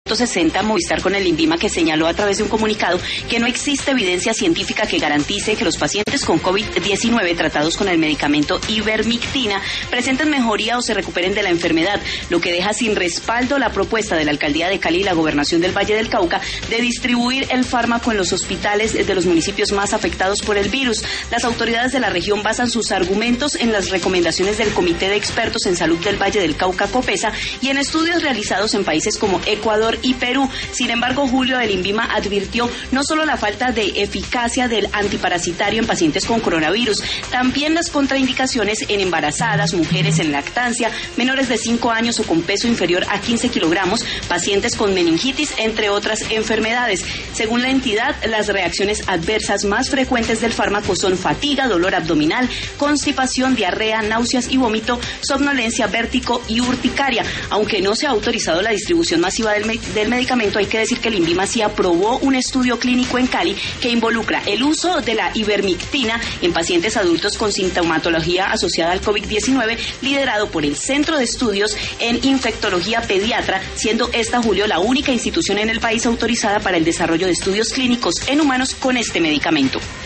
60 Movistar con el INVIMA, que señaló a través de un comunicado que no existe evidencia científica que garantice que los pacientes con COVID-19 tratados con el medicamento ivermectina presenten mejoría o se recuperen de la enfermedad, lo que deja sin respaldo la propuesta de la Alcaldía de Cali y la Gobernación del Valle del Cauca de distribuir el fármaco en los hospitales de los municipios más afectados por el virus. Las autoridades de la región basan sus argumentos en las recomendaciones del Comité de Expertos en Salud del Valle del Cauca, COPESA, y en estudios realizados en países como Ecuador y Perú. Sin embargo, Julio, del INVIMA advirtió no solo la falta de eficacia del antiparasitario en pacientes con coronavirus, también las contraindicaciones en embarazadas, mujeres en lactancia, menores de 5 años o con peso inferior a 15 kilogramos, pacientes con meningitis, entre otras enfermedades. Según la entidad, las reacciones adversas más frecuentes del fármaco son fatiga, dolor abdominal, constipación, diarrea, náuseas y vómito, somnolencia, vértigo y urticaria. Aunque no se ha autorizado la distribución masiva del medicamento, hay que decir que el INVIMA sí aprobó un estudio clínico en Cali que involucra el uso de la ivermectina en pacientes adultos con sintomatología asociada al COVID-19, liderado por el Centro de Estudios en Infectología Pediatra, siendo esta, Julio, la única institución en el país autorizada para el desarrollo de estudios clínicos en humanos con este medicamento.